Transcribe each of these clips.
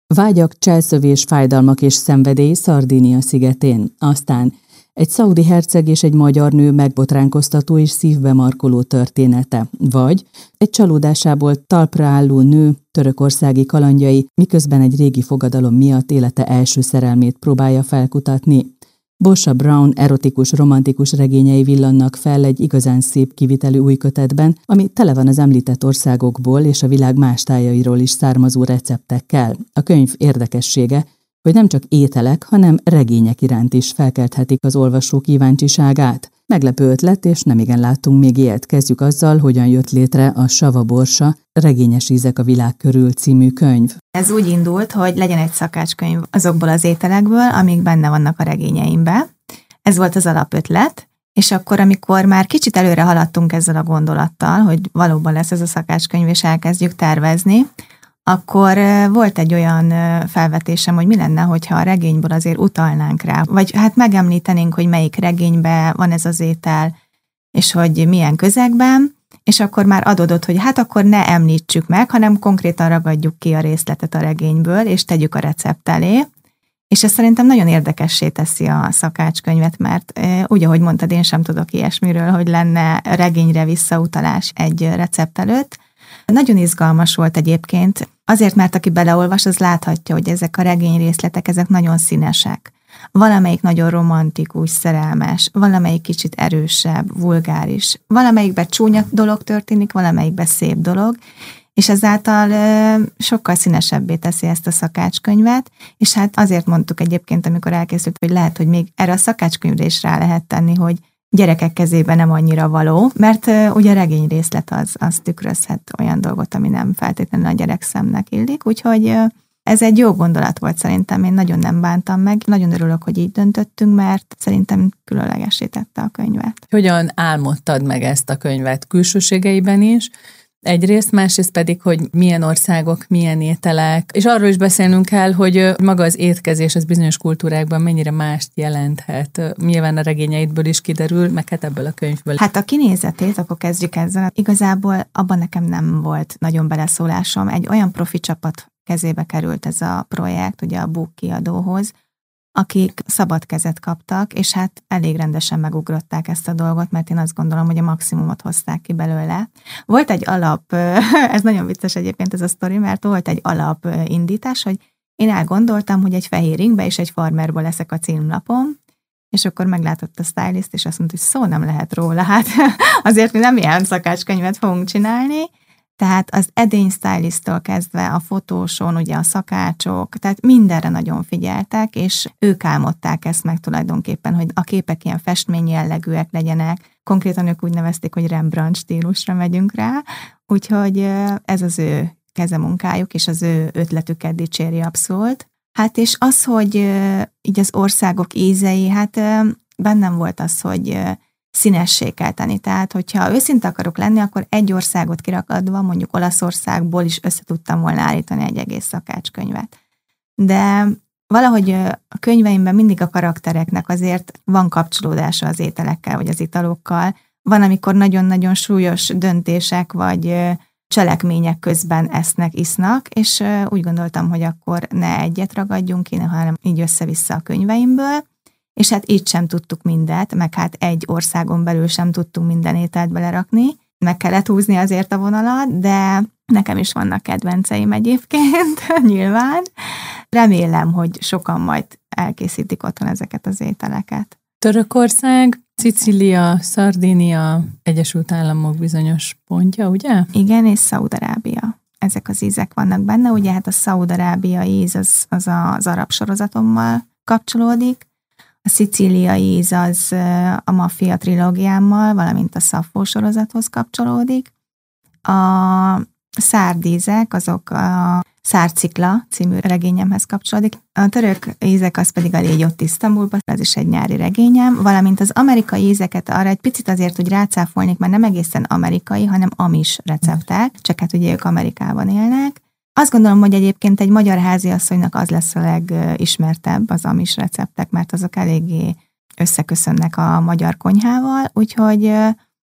Vágyak, cselszövés, fájdalmak és szenvedély Szardínia szigetén. Aztán egy szaudi herceg és egy magyar nő megbotránkoztató és szívbe markoló története. Vagy egy csalódásából talpra álló nő törökországi kalandjai, miközben egy régi fogadalom miatt élete első szerelmét próbálja felkutatni. Borsha Brown erotikus, romantikus regényei villannak fel egy igazán szép kivitelű új kötetben, ami tele van az említett országokból és a világ más tájairól is származó receptekkel. A könyv érdekessége, hogy nem csak ételek, hanem regények iránt is felkelthetik az olvasó kíváncsiságát. Meglepő ötlet, és nemigen láttunk még ilyet. Kezdjük azzal, hogyan jött létre a Sava Borsa Regényes ízek a világ körül című könyv. Ez úgy indult, hogy legyen egy szakácskönyv azokból az ételekből, amik benne vannak a regényeimben. Ez volt az alapötlet, és akkor, amikor már kicsit előre haladtunk ezzel a gondolattal, hogy valóban lesz ez a szakácskönyv, és elkezdjük tervezni, akkor volt egy olyan felvetésem, hogy mi lenne, hogyha a regényből azért utalnánk rá, vagy hát megemlítenénk, hogy melyik regényben van ez az étel, és hogy milyen közegben, és akkor már adódott, hogy hát akkor ne említsük meg, hanem konkrétan ragadjuk ki a részletet a regényből, és tegyük a recept elé. És ez szerintem nagyon érdekessé teszi a szakácskönyvet, mert úgy, ahogy mondtad, én sem tudok ilyesmiről, hogy lenne regényre visszautalás egy recept előtt. Nagyon izgalmas volt egyébként, azért, mert aki beleolvas, az láthatja, hogy ezek a regényrészletek, ezek nagyon színesek. Valamelyik nagyon romantikus, szerelmes, valamelyik kicsit erősebb, vulgáris, valamelyikben csúnya dolog történik, valamelyikben szép dolog, és ezáltal sokkal színesebbé teszi ezt a szakácskönyvet, és hát azért mondtuk egyébként, amikor elkészült, hogy lehet, hogy még erre a szakácskönyvre is rá lehet tenni, hogy gyerekek kezében nem annyira való, mert ugye a regényrészlet az tükrözhet olyan dolgot, ami nem feltétlenül a gyerekszemnek illik, úgyhogy ez egy jó gondolat volt szerintem, én nagyon nem bántam meg, nagyon örülök, hogy így döntöttünk, mert szerintem különlegessé tette a könyvet. Hogyan álmodtad meg ezt a könyvet külsőségeiben is? Egyrészt, másrészt pedig, hogy milyen országok, milyen ételek, és arról is beszélnünk kell, hogy maga az étkezés az bizonyos kultúrákban mennyire mást jelenthet. Nyilván a regényeidből is kiderül, meg hát ebből a könyvből. Hát a kinézetét, akkor kezdjük ezzel. Igazából abban nekem nem volt nagyon beleszólásom. Egy olyan profi csapat kezébe került ez a projekt, ugye a Búk kiadóhoz, akik szabad kezet kaptak, és hát elég rendesen megugrották ezt a dolgot, mert én azt gondolom, hogy a maximumot hozták ki belőle. Volt egy alap, ez nagyon vicces egyébként ez a sztori, mert volt egy alapindítás, hogy én elgondoltam, hogy egy fehér ingbe és egy farmerból leszek a címlapom, és akkor meglátott a stylist, és azt mondta, hogy szó nem lehet róla, hát azért mi nem ilyen szakácskönyvet fogunk csinálni. Tehát az edény stylisttól kezdve a fotóson, ugye a szakácsok, tehát mindenre nagyon figyeltek, és ők álmodták ezt meg tulajdonképpen, hogy a képek ilyen festmény jellegűek legyenek. Konkrétan ők úgy nevezték, hogy Rembrandt stílusra megyünk rá, úgyhogy ez az ő kezemunkájuk, és az ő ötletüket dicséri abszolút. Hát és az, hogy így az országok ízei, hát bennem volt az, hogy színessé kell tenni. Tehát, hogyha őszinte akarok lenni, akkor egy országot kirakadva, mondjuk Olaszországból is össze tudtam volna állítani egy egész szakácskönyvet. De valahogy a könyveimben mindig a karaktereknek azért van kapcsolódása az ételekkel, vagy az italokkal. Van, amikor nagyon-nagyon súlyos döntések, vagy cselekmények közben esznek, isznak, és úgy gondoltam, hogy akkor ne egyet ragadjunk ki, hanem így össze-vissza a könyveimből. És hát így sem tudtuk mindet, meg hát egy országon belül sem tudtunk minden ételt belerakni, meg kellett húzni azért a vonalat, de nekem is vannak kedvenceim egyébként, nyilván. Remélem, hogy sokan majd elkészítik otthon ezeket az ételeket. Törökország, Szicília, Szardínia, Egyesült Államok bizonyos pontja, ugye? Igen, és Szaúd-Arábia. Ezek az ízek vannak benne, ugye hát a szaúd-arábiai íz az arab sorozatommal kapcsolódik, a szicíliai íz az a Maffia trilógiámmal, valamint a Szaffó sorozathoz kapcsolódik. A szárdízek, azok a Szárcikla című regényemhez kapcsolódik. A török ízek az pedig a Légy ott Isztambulban, ez is egy nyári regényem, valamint az amerikai ízeket arra egy picit azért, hogy rácáfolnék, mert nem egészen amerikai, hanem amis receptek, csak hát ugye ők Amerikában élnek. Azt gondolom, hogy egyébként egy magyar háziasszonynak az lesz a legismertebb az amis receptek, mert azok eléggé összeköszönnek a magyar konyhával, úgyhogy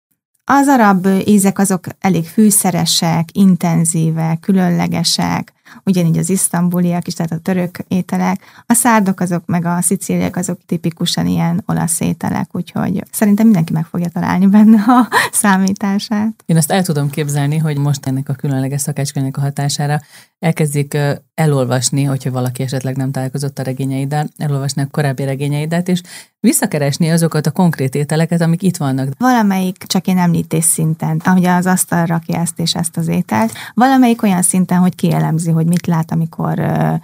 az arab ízek azok elég fűszeresek, intenzívek, különlegesek. ugyanígy az isztambuliak is, tehát a török ételek, a szárdok azok, meg a szicíliek azok tipikusan ilyen olasz ételek, úgyhogy szerintem mindenki meg fogja találni benne a számítását. Én azt el tudom képzelni, hogy most ennek a különleges szakácskönyvnek a hatására elkezdik elolvasni, hogyha valaki esetleg nem találkozott a regényeiddel, elolvasni a korábbi regényeidet, és visszakeresni azokat a konkrét ételeket, amik itt vannak. Valamelyik csak én említés szinten, ahogy az asztalra rakja ezt és ezt az ételt, valamelyik olyan szinten, hogy kielemzi, hogy mit lát, amikor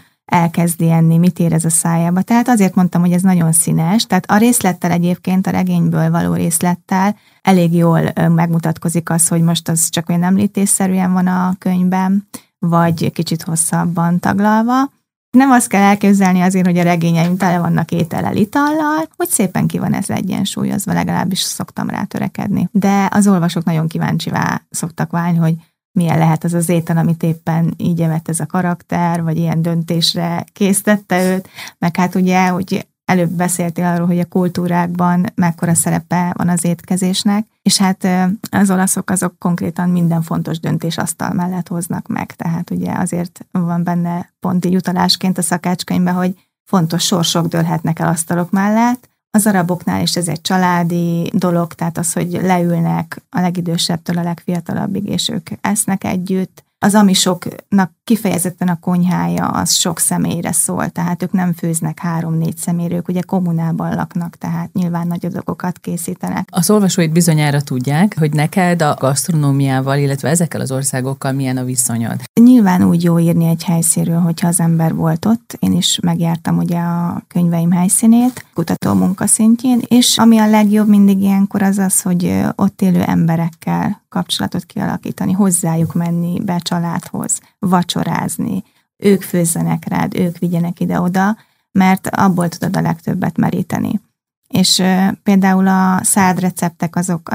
elkezdi enni, mit érez a szájába. Tehát azért mondtam, hogy ez nagyon színes. Tehát a részlettel egyébként, a regényből való részlettel elég jól megmutatkozik az, hogy most az csak olyan említésszerűen van a könyvben, vagy kicsit hosszabban taglalva. Nem azt kell elképzelni azért, hogy a regényeim tele vannak étellel, itallal, hogy szépen ki van ez egyensúlyozva, legalábbis szoktam rá törekedni. De az olvasók nagyon kíváncsivá szoktak válni, hogy milyen lehet az az étel, amit éppen így evett ez a karakter, vagy ilyen döntésre késztette őt, meg hát ugye, hogy előbb beszéltél arról, hogy a kultúrákban mekkora szerepe van az étkezésnek, és hát az olaszok azok konkrétan minden fontos döntés asztal mellett hoznak meg, tehát ugye azért van benne pont így utalásként a szakácskönyvben, hogy fontos sorsok dőlhetnek el asztalok mellett. Az araboknál is ez egy családi dolog, tehát az, hogy leülnek a legidősebbtől a legfiatalabbig, és ők esznek együtt. Az amisoknak kifejezetten a konyhája az sok személyre szól, tehát ők nem főznek 3-4 személyre, ők ugye kommunában laknak, tehát nyilván nagy adagokat készítenek. Az olvasóid bizonyára tudják, hogy neked a gasztronómiával, illetve ezekkel az országokkal milyen a viszonyod. Nyilván úgy jó írni egy helyszínről, hogyha az ember volt ott. Én is megjártam ugye a könyveim helyszínét, kutató munkaszintjén, és ami a legjobb mindig ilyenkor az az, hogy ott élő emberekkel kapcsolatot kialakítani, hozzájuk menni be családhoz, vacsorázni, ők főzzenek rád, ők vigyenek ide-oda, mert abból tudod a legtöbbet meríteni. És például a szárdreceptek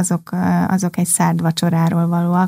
azok egy szárdvacsoráról valóak,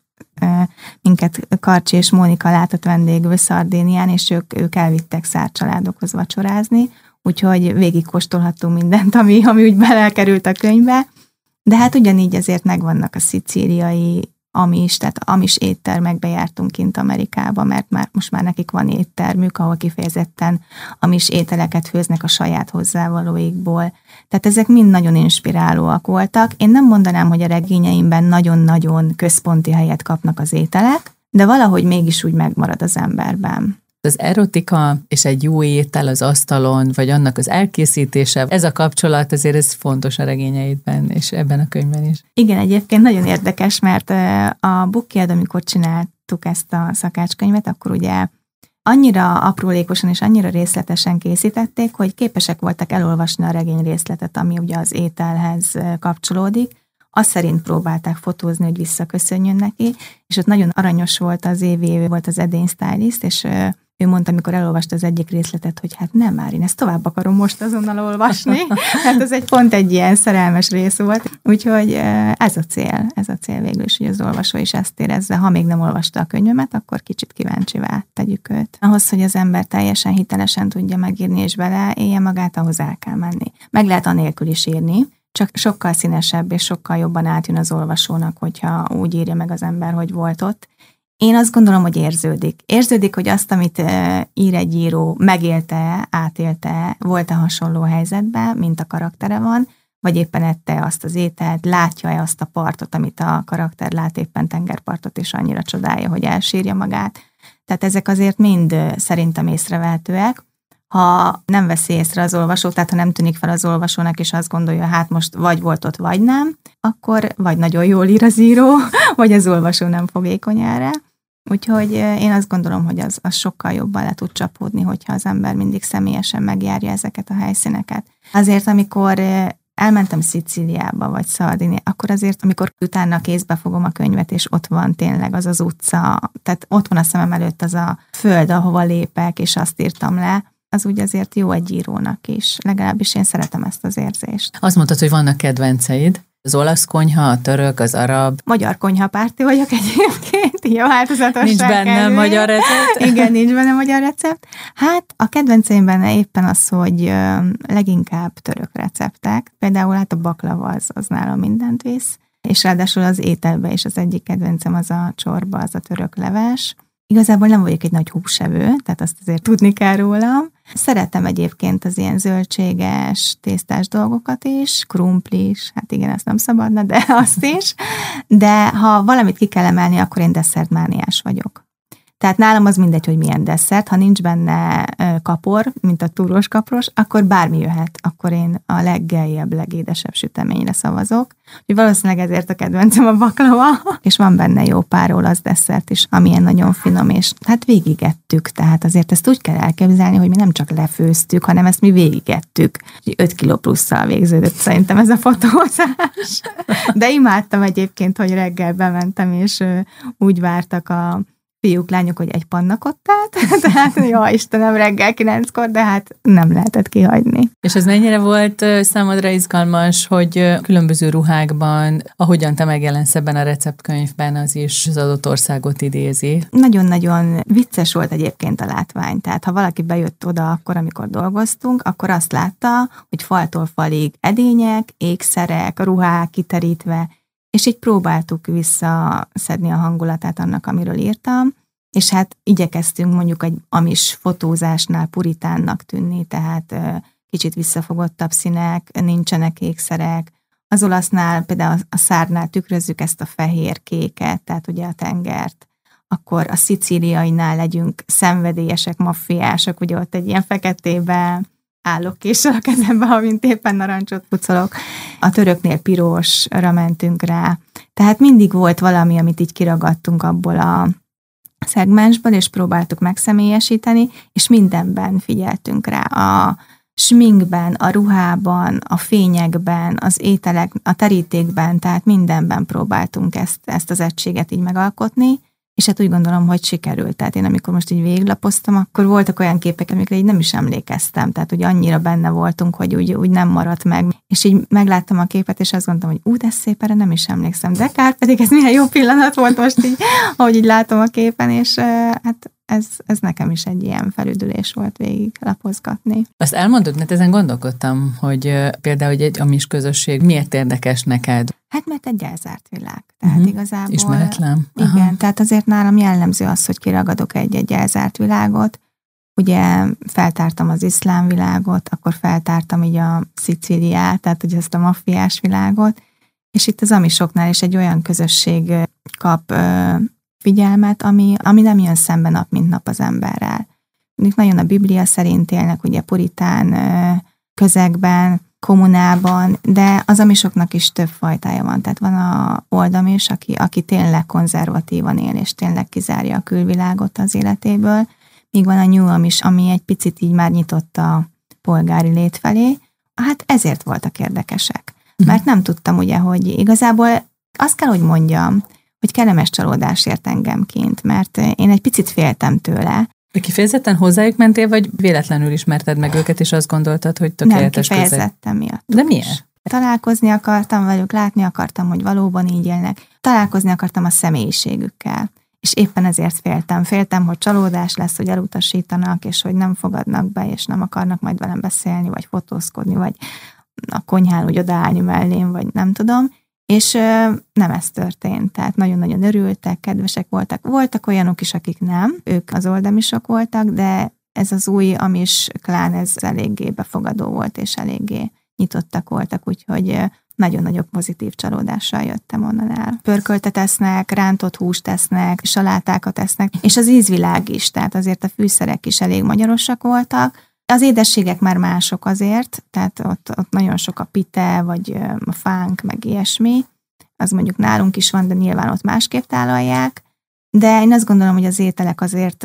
minket Karcsi és Mónika látott vendégül Szardénián, és ők elvittek szárdcsaládokhoz vacsorázni, úgyhogy végigkóstolhattunk mindent, ami úgy belekerült a könyvbe. De hát ugyanígy azért megvannak a szicíliai amis, tehát amis éttermekbe jártunk kint Amerikába, mert most már nekik van éttermük, ahol kifejezetten amis ételeket főznek a saját hozzávalóikból. Tehát ezek mind nagyon inspirálóak voltak. Én nem mondanám, hogy a regényeimben nagyon-nagyon központi helyet kapnak az ételek, de valahogy mégis úgy megmarad az emberben. Az erotika és egy jó étel az asztalon, vagy annak az elkészítése, ez a kapcsolat azért ez fontos a regényeidben, és ebben a könyvben is. Igen, egyébként nagyon érdekes, mert a Bookkiad, amikor csináltuk ezt a szakácskönyvet, akkor ugye annyira aprólékosan és annyira részletesen készítették, hogy képesek voltak elolvasni a regény részletet, ami ugye az ételhez kapcsolódik. Azt szerint próbálták fotózni, hogy visszaköszönjön neki, és ott nagyon aranyos volt az évi volt az edény stylist, és ő mondta, amikor elolvasta az egyik részletet, hogy hát nem már, én ezt tovább akarom most azonnal olvasni. Hát ez pont egy ilyen szerelmes rész volt. Úgyhogy ez a cél végül is, hogy az olvasó is ezt érezze. Ha még nem olvasta a könyvemet, akkor kicsit kíváncsivá tegyük őt. Ahhoz, hogy az ember teljesen hitelesen tudja megírni és beleélje magát, ahhoz el kell menni. Meg lehet anélkül is írni, csak sokkal színesebb és sokkal jobban átjön az olvasónak, hogyha úgy írja meg az ember, hogy volt ott. Én azt gondolom, hogy érződik. Érződik, hogy azt, amit ír egy író, megélte, átélte, volt-e hasonló helyzetben, mint a karaktere van, vagy éppen ette azt az ételt, látja-e azt a partot, amit a karakter lát, éppen tengerpartot, és annyira csodálja, hogy elsírja magát. Tehát ezek azért mind szerintem észrevehetőek. Ha nem veszi észre az olvasó, tehát ha nem tűnik fel az olvasónak, és azt gondolja, hát most vagy volt ott, vagy nem, akkor vagy nagyon jól ír az író, vagy az olvasó nem fogékony erre. Úgyhogy én azt gondolom, hogy az sokkal jobban le tud csapódni, hogyha az ember mindig személyesen megjárja ezeket a helyszíneket. Azért, amikor elmentem Szicíliába, vagy Szardini, akkor azért, amikor utána kézbe fogom a könyvet, és ott van tényleg az az utca, tehát ott van a szemem előtt az a föld, ahova lépek, és azt írtam le, az úgy azért jó egy írónak is. Legalábbis én szeretem ezt az érzést. Azt mondtad, hogy vannak kedvenceid. Az olasz konyha, a török, az arab. Magyar konyhapárti vagyok egyébként, így a változatosság Nincs benne magyar recept? Igen, nincs benne magyar recept. Hát a kedvenceim benne éppen az, hogy leginkább török receptek. Például hát a baklava az nálam mindent visz. És ráadásul az ételbe is az egyik kedvencem az a csorba, az a török leves. Igazából nem vagyok egy nagy húsevő, tehát azt azért tudni kell rólam. Szeretem egyébként az ilyen zöldséges, tésztás dolgokat is, krumpli is, hát igen, ezt nem szabadna, de azt is. De ha valamit ki kell emelni, akkor én desszertmániás vagyok. Tehát nálam az mindegy, hogy milyen desszert, ha nincs benne kapor, mint a túrós kapros, akkor bármi jöhet, akkor én a leggeljebb, legédesebb süteményre szavazok. Úgyhogy valószínűleg ezért a kedvencem a baklava, és van benne jó pár olasz desszert is, amilyen nagyon finom, és hát végigettük, tehát azért ezt úgy kell elképzelni, hogy mi nem csak lefőztük, hanem ezt mi végigettük. 5 kiló plusszal végződött szerintem ez a fotózás. De imádtam egyébként, hogy reggel bementem, és úgy vártak a fiúk, lányok, hogy egy pannakottát, tehát jó, Istenem, reggel 9-kor, de hát nem lehetett kihagyni. És ez mennyire volt számodra izgalmas, hogy különböző ruhákban, ahogyan te megjelensz ebben a receptkönyvben, az is az adott országot idézi? Nagyon-nagyon vicces volt egyébként a látvány, tehát ha valaki bejött oda akkor, amikor dolgoztunk, akkor azt látta, hogy faltól falig edények, ékszerek, ruhák kiterítve, és így próbáltuk visszaszedni a hangulatát annak, amiről írtam, és hát igyekeztünk mondjuk egy amis fotózásnál puritánnak tűnni, tehát kicsit visszafogottabb színek, nincsenek ékszerek. Az olasznál, például a szárnál tükrözzük ezt a fehér-kéket, tehát ugye a tengert. Akkor a szicíliainál legyünk szenvedélyesek, maffiások, ugye ott egy ilyen feketébe állok késsel a kezembe, amint éppen narancsot pucolok. A töröknél pirosra mentünk rá. Tehát mindig volt valami, amit így kiragadtunk abból a szegmensből, és próbáltuk megszemélyesíteni, és mindenben figyeltünk rá. A sminkben, a ruhában, a fényekben, az ételek, a terítékben, tehát mindenben próbáltunk ezt az egységet így megalkotni, és hát úgy gondolom, hogy sikerült. Tehát én amikor most így végiglapoztam, akkor voltak olyan képek, amikre így nem is emlékeztem. Tehát ugye annyira benne voltunk, hogy úgy nem maradt meg. És így megláttam a képet, és azt gondoltam, hogy de szép, erre nem is emlékszem. De kár, pedig ez milyen jó pillanat volt most így, ahogy így látom a képen, és hát ez nekem is egy ilyen felüdülés volt végig lapozgatni. Azt elmondod, mert ezen gondolkodtam, hogy például egy amis közösség miért érdekes neked? Hát mert egy elzárt világ. Tehát igazából... Ismeretlen. Igen, Aha. tehát azért nálam jellemző az, hogy kiragadok egy elzárt világot. Ugye feltártam az iszlám világot, akkor feltártam így a Szicíliát, tehát ugye ezt a maffiás világot, és itt az amisoknál is egy olyan közösség kap figyelmet, ami nem jön szembe nap, mint nap az emberrel. Ők nagyon a Biblia szerint élnek, ugye puritán közegben, kommunában, de az amisoknak is több fajtája van. Tehát van a oldamis, aki tényleg konzervatívan él, és tényleg kizárja a külvilágot az életéből, míg van a new amis, ami egy picit így már nyitott a polgári lét felé. Hát ezért voltak érdekesek. Mert nem tudtam ugye, hogy igazából azt kell, hogy mondjam, hogy kellemes csalódás ért engem kint, mert én egy picit féltem tőle. De kifejezetten hozzájuk mentél, vagy véletlenül ismerted meg őket, és azt gondoltad, hogy tökéletes közeg? Nem, kifejezetten miatt. De miért? Találkozni akartam velük, látni akartam, hogy valóban így élnek. Találkozni akartam a személyiségükkel. És éppen ezért féltem. Féltem, hogy csalódás lesz, hogy elutasítanak, és hogy nem fogadnak be, és nem akarnak majd velem beszélni, vagy fotózkodni, vagy a konyhán úgy odaállni mellém, vagy nem tudom. És nem ez történt, tehát nagyon-nagyon örültek, kedvesek voltak. Voltak olyanok is, akik nem, ők az oldamisok voltak, de ez az új amis klán, ez eléggé befogadó volt, és eléggé nyitottak voltak, úgyhogy nagyon nagyobb pozitív csalódással jöttem onnan el. Pörköltet esznek, rántott húst esznek, salátákat esznek, és az ízvilág is, tehát azért a fűszerek is elég magyarosak voltak. Az édességek már mások azért, tehát ott nagyon sok a pite, vagy a fánk, meg ilyesmi. Az mondjuk nálunk is van, de nyilván ott másképp tálalják. De én azt gondolom, hogy az ételek azért,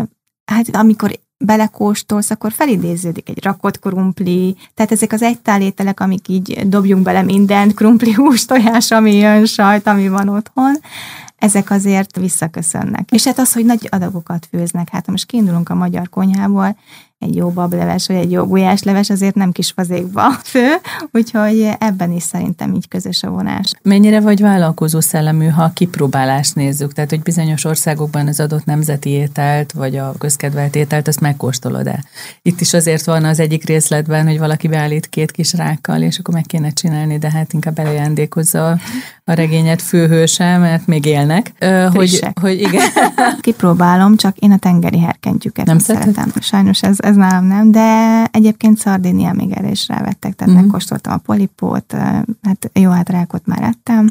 hát amikor belekóstolsz, akkor felidéződik egy rakott krumpli, tehát ezek az egytál ételek, amik így dobjunk bele mindent, krumpli, hús, tojás, ami jön, sajt, ami van otthon, ezek azért visszaköszönnek. És hát az, hogy nagy adagokat főznek, hát most kiindulunk a magyar konyhából, egy jó bableves, vagy egy jó gulyásleves azért nem kis fazékba fő, úgyhogy ebben is szerintem így közös a vonás. Mennyire vagy vállalkozó szellemű, ha a kipróbálást nézzük? Tehát, hogy bizonyos országokban az adott nemzeti ételt, vagy a közkedvelt ételt, azt megkóstolod-e? Itt is azért van az egyik részletben, hogy valaki beállít 2 kis rákkal, és akkor meg kéne csinálni, de hát inkább előjándékozza a regényet főhőse, mert még élnek. Hogy igen. Kipróbálom, csak én a tengeri herkentyűket nem szeretem. Sajnos ez nálam nem, de egyébként Szardinián még erre is rávettek, tehát megkóstoltam a polipót, hát jó, hát rákot már ettem,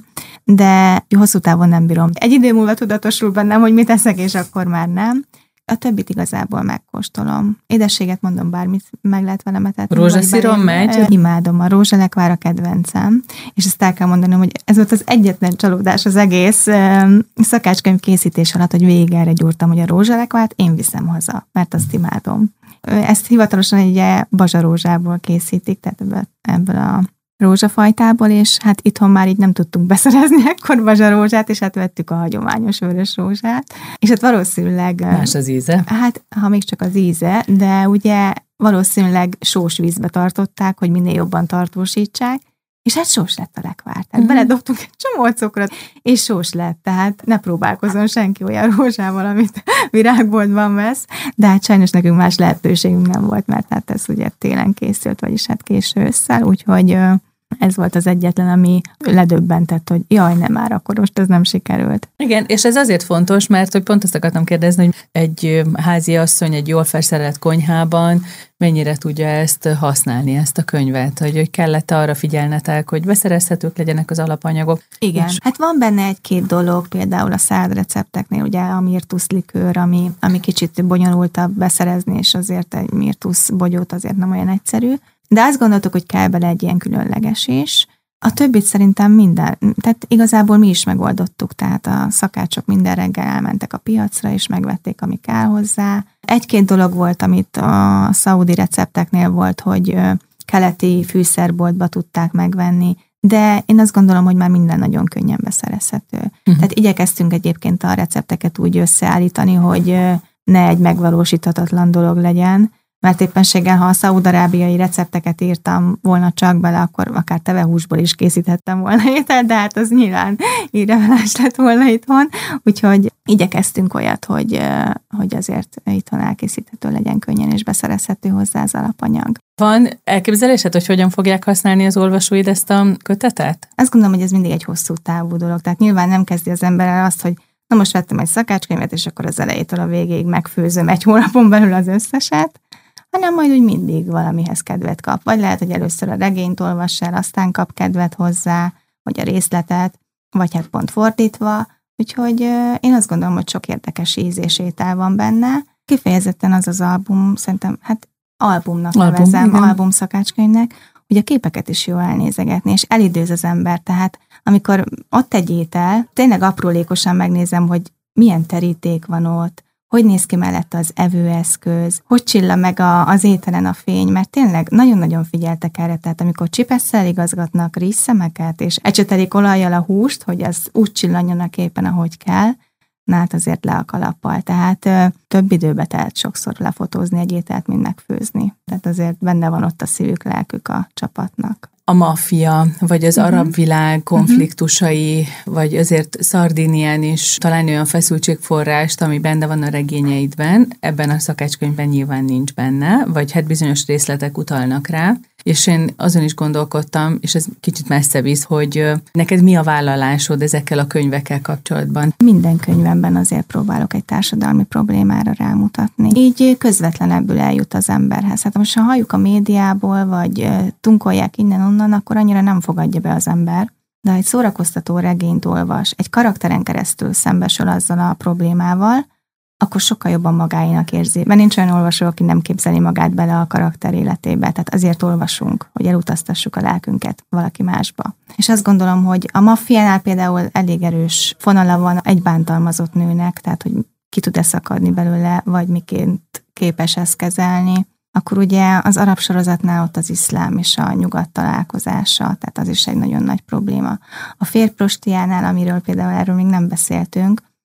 de hosszú távon nem bírom. Egy idő múlva tudatosul bennem, hogy mit eszek, és akkor már nem. A többit igazából megkóstolom. Édességet mondom, bármit meg lehet velem etetni. Rózsaszíron megy? Imádom, a rózsalekvár a kedvencem, és ezt el kell mondanom, hogy ez volt az egyetlen csalódás az egész szakácskönyv készítés alatt, hogy végig erre gyúrtam, hogy a rózsalekvárt én viszem haza, mert azt imádom. Ezt hivatalosan egy bazsarózsából készítik, tehát ebből a rózsafajtából, és hát itthon már így nem tudtunk beszerezni ekkor bazsarózsát, és hát vettük a hagyományos vörös rózsát, és hát valószínűleg... Más az íze? Hát, ha még csak az íze, de ugye valószínűleg sós vízbe tartották, hogy minél jobban tartósítsák, és hát sós lett a lekvár. Tehát beledobtunk egy csomó cukrot, és sós lett, tehát ne próbálkozzon senki olyan rózsával, amit virágboltban vesz, de hát sajnos nekünk más lehetőségünk nem volt, mert hát ez ugye télen készült, vagyis hát késő ősszel, úgyhogy ez volt az egyetlen, ami ledöbbentett, hogy jaj, nem már, akkor most ez nem sikerült. Igen, és ez azért fontos, mert hogy pont azt akartam kérdezni, hogy egy háziasszony egy jól felszerelt konyhában mennyire tudja ezt használni, ezt a könyvet, hogy kellett arra figyelnetek, hogy beszerezhetők legyenek az alapanyagok. Igen, hát van benne 1-2 dolog, például a szád-recepteknél, ugye a mirtusz likőr, ami kicsit bonyolultabb beszerezni, és azért egy mirtusz bogyót azért nem olyan egyszerű. De azt gondoltuk, hogy kell bele egy ilyen különleges is. A többit szerintem minden, tehát igazából mi is megoldottuk, tehát a szakácsok minden reggel elmentek a piacra, és megvették, ami kell hozzá. 1-2 dolog volt, amit a szaudi recepteknél volt, hogy keleti fűszerboltba tudták megvenni, de én azt gondolom, hogy már minden nagyon könnyen beszerezhető. Tehát igyekeztünk egyébként a recepteket úgy összeállítani, hogy ne egy megvalósíthatatlan dolog legyen, mert éppenséggel, ha a szaúd-arábiai recepteket írtam volna csak bele, akkor akár tevehúsból is készíthettem volna ételt, de hát az nyilván irreveláns lett volna itthon, úgyhogy igyekeztünk olyat, hogy azért itthon elkészíthető legyen könnyen, és beszerezhető hozzá az alapanyag. Van elképzelésed, hogy hogyan fogják használni az olvasóid ezt a kötetet? Azt gondolom, hogy ez mindig egy hosszú távú dolog, tehát nyilván nem kezdi az ember el azt, hogy na most vettem egy szakácskönyvet, és akkor az elejétől a végéig megfőzöm 1 hónapon belül az összeset, hanem majd úgy mindig valamihez kedvet kap. Vagy lehet, hogy először a regényt olvass el, aztán kap kedvet hozzá, vagy a részletet, vagy hát pont fordítva. Úgyhogy én azt gondolom, hogy sok érdekes íz és étel van benne. Kifejezetten az album, szerintem, hát albumnak nevezem, album szakácskönyvnek, hogy a képeket is jól elnézegetni, és elidőz az ember. Tehát amikor ott egy étel, tényleg aprólékosan megnézem, hogy milyen teríték van ott, hogy néz ki mellette az evőeszköz, hogy csillan meg az ételen a fény, mert tényleg nagyon-nagyon figyeltek erre, tehát amikor csipesszel igazgatnak rizszemeket, és ecsetelik olajjal a húst, hogy az úgy csillanjon a képen, ahogy kell, na hát azért le a kalappal, tehát több időbe telt sokszor lefotózni egy ételt, mint megfőzni. Tehát azért benne van ott a szívük, lelkük a csapatnak. A maffia, vagy az arab világ konfliktusai, vagy azért Szardinián is talán olyan feszültségforrást, ami benne van a regényeidben, ebben a szakácskönyvben nyilván nincs benne, vagy hát bizonyos részletek utalnak rá, és én azon is gondolkodtam, és ez kicsit messze visz, hogy neked mi a vállalásod ezekkel a könyvekkel kapcsolatban? Minden könyvemben azért próbálok egy társadalmi problémára rámutatni. Így közvetlenebbül eljut az emberhez. Hát most, ha halljuk a médiából, vagy tunkolják innen-onnan, akkor annyira nem fogadja be az ember. De ha egy szórakoztató regényt olvas, egy karakteren keresztül szembesül azzal a problémával, akkor sokkal jobban magáénak érzi. Mert nincs olyan olvasó, aki nem képzeli magát bele a karakter életébe. Tehát azért olvasunk, hogy elutaztassuk a lelkünket valaki másba. És azt gondolom, hogy a maffiánál például elég erős fonala van egy bántalmazott nőnek, tehát hogy ki tud-e szakadni belőle, vagy miként képes ezt kezelni. Akkor ugye az arab sorozatnál ott az iszlám és a nyugat találkozása, tehát az is egy nagyon nagy probléma. A férprostiánál, amiről például erről még nem beszéltünk,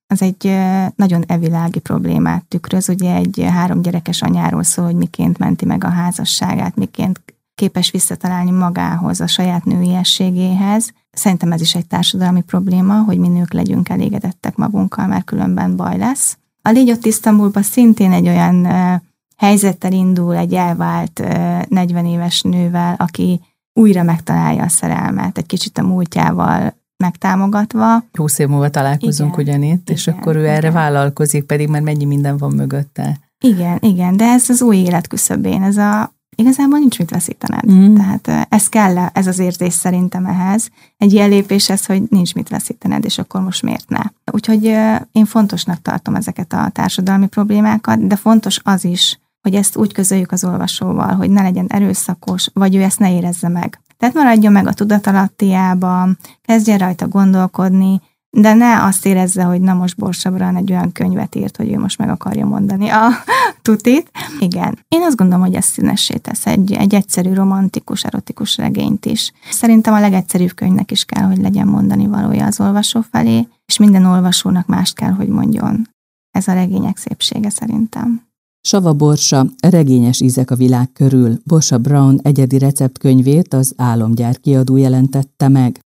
az egy nagyon evilági problémát tükröz. Ugye egy 3 gyerekes anyáról szól, hogy miként menti meg a házasságát, miként képes visszatalálni magához, a saját nőiességéhez. Szerintem ez is egy társadalmi probléma, hogy mi nők legyünk elégedettek magunkkal, mert különben baj lesz. A Légy ott Isztambulban szintén egy olyan helyzettel indul egy elvált 40 éves nővel, aki újra megtalálja a szerelmet, egy kicsit a múltjával megtámogatva. 20 év múlva találkozunk ugyanitt, és akkor ő erre vállalkozik, pedig már mennyi minden van mögötte. Igen, de ez az új élet küszöbén, igazából nincs mit veszítened. Tehát ez kell, ez az érzés szerintem ehhez. Egy ilyen lépéshez, hogy nincs mit veszítened, és akkor most miért ne. Úgyhogy én fontosnak tartom ezeket a társadalmi problémákat, de fontos az is, hogy ezt úgy közöljük az olvasóval, hogy ne legyen erőszakos, vagy ő ezt ne érezze meg. Tehát maradjon meg a tudatalattiában, kezdjen rajta gondolkodni, de ne azt érezze, hogy na most Borsa Bran egy olyan könyvet írt, hogy ő most meg akarja mondani a tutit. Igen. Én azt gondolom, hogy ez színessé tesz egy egyszerű, romantikus, erotikus regényt is. Szerintem a legegyszerűbb könyvnek is kell, hogy legyen mondani valója az olvasó felé, és minden olvasónak mást kell, hogy mondjon. Ez a regények szépsége szerintem. Sava Borsa, regényes ízek a világ körül. Borsa Bran egyedi receptkönyvét az Álomgyár kiadó jelentette meg.